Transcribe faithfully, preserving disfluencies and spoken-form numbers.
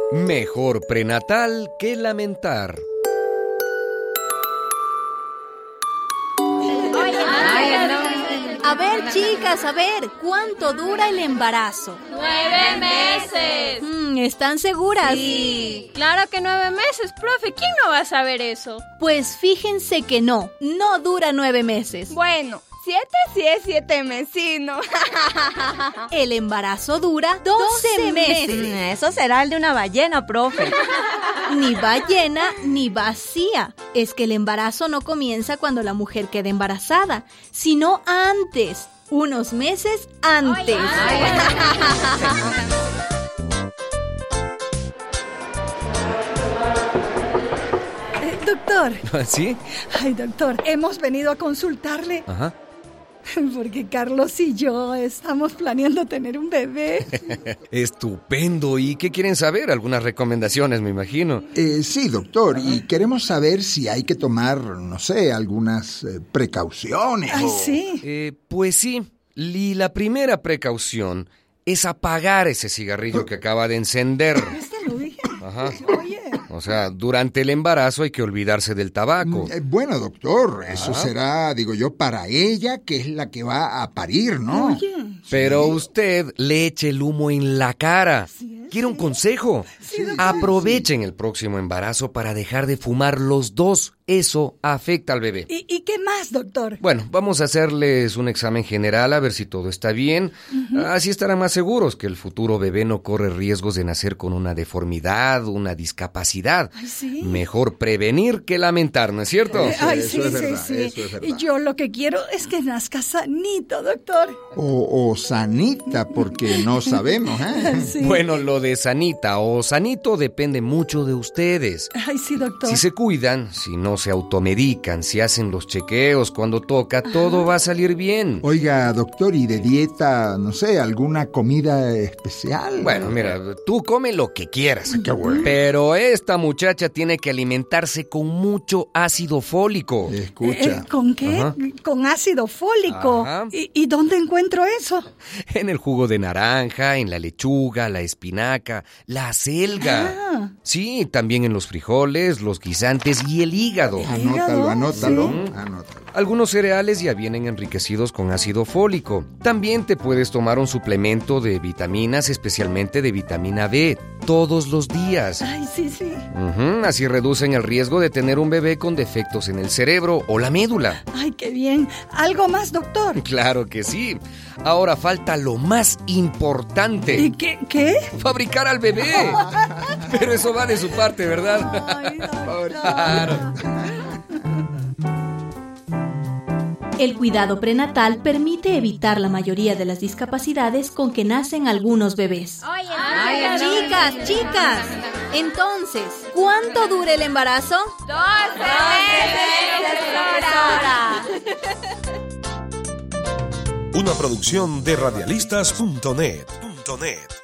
Mejor prenatal que lamentar. A ver, chicas, a ver, ¿cuánto dura el embarazo? ¡Nueve meses! Mm, ¿Están seguras? Sí, claro que nueve meses, profe. ¿Quién no va a saber eso? Pues fíjense que no, no dura nueve meses. Bueno, siete sí es siete mesino. El embarazo dura doce meses. Eso será el de una ballena, profe. Ni ballena ni vacía. Es que el embarazo no comienza cuando la mujer queda embarazada, sino antes, unos meses antes. Ay, ay, Eh, doctor. ¿Sí? Ay, doctor, hemos venido a consultarle. Ajá. Porque Carlos y yo estamos planeando tener un bebé. Estupendo. ¿Y qué quieren saber? Algunas recomendaciones, me imagino. Eh, sí, doctor, y queremos saber si hay que tomar, no sé, algunas eh, precauciones. Ay, o... sí. Eh, pues sí. Y la primera precaución es apagar ese cigarrillo que acaba de encender. Este lo dije. Ajá. Oye. O sea, durante el embarazo hay que olvidarse del tabaco. Eh, bueno, doctor, eso Ah. será, digo yo, para ella, que es la que va a parir, ¿no? Oye. Pero usted le eche el humo en la cara. Sí, ¿Quiere un consejo? Sí, doctor. Aprovechen el próximo embarazo para dejar de fumar los dos. Eso afecta al bebé. ¿Y, ¿Y qué más, doctor? Bueno, vamos a hacerles un examen general a ver si todo está bien. Uh-huh. Así estarán más seguros que el futuro bebé no corre riesgos de nacer con una deformidad, una discapacidad. Ay, sí. Mejor prevenir que lamentar, ¿no es cierto? Eh, Ay, Eso sí, es sí, verdad, sí. eso es verdad. Y yo lo que quiero es que nazca sanito, doctor. O, o sanita, porque no sabemos, ¿eh? Sí. Bueno, lo de sanita o sanito depende mucho de ustedes. Ay, sí, doctor. Si se cuidan, si no se automedican, si hacen los chequeos cuando toca, todo va a salir bien. Oiga, doctor, ¿y de dieta, no sé, alguna comida especial? Bueno, mira, tú come lo que quieras. Qué bueno. Pero esta muchacha tiene que alimentarse con mucho ácido fólico. Escucha. Eh, ¿Con qué? Ajá. Con ácido fólico. Ajá. ¿Y, ¿Y dónde encuentro eso? En el jugo de naranja, en la lechuga, la espinaca, la acelga. Ah. Sí, también en los frijoles, los guisantes y el hígado. Anótalo, anótalo, Sí. anótalo. Algunos cereales ya vienen enriquecidos con ácido fólico. También te puedes tomar un suplemento de vitaminas, especialmente de vitamina B, todos los días. Ay, sí, sí. Ujú, así reducen el riesgo de tener un bebé con defectos en el cerebro o la médula. Ay, qué bien. ¿Algo más, doctor? Claro que sí. Ahora falta lo más importante. ¿Y qué? ¿Qué? Fabricar al bebé. Pero eso va de su parte, ¿verdad? Ay, doctor. El cuidado prenatal permite evitar la mayoría de las discapacidades con que nacen algunos bebés. Oye, Ay, chicas, chicas. Entonces, ¿cuánto dura el embarazo? doce meses, profesora. Una producción de radialistas punto net.